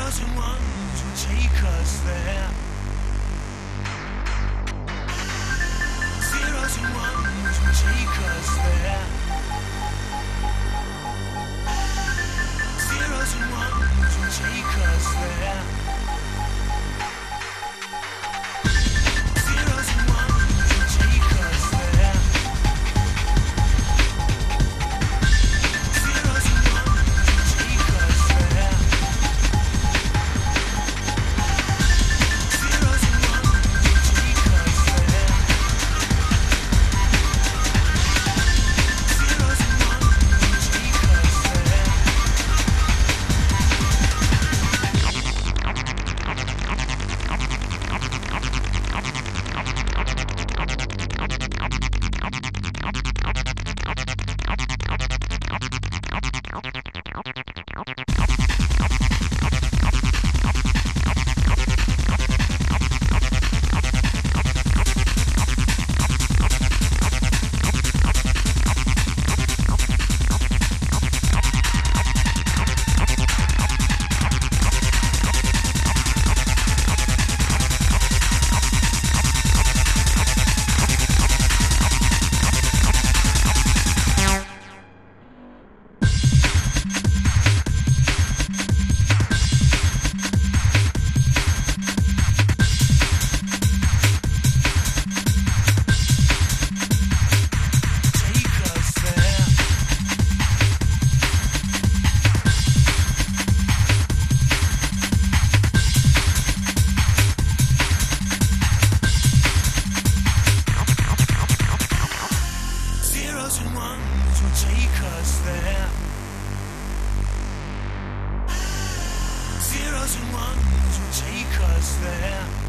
Zeros and ones will take us there. Zeros and ones will take us there. Zeros and ones will take us there. Zeros and ones will take us there. Zeros and ones will take us there. Zeros and ones will take us there. Zeros and ones will take us there. Zeros and ones will take us there. Zeros and ones will take us there.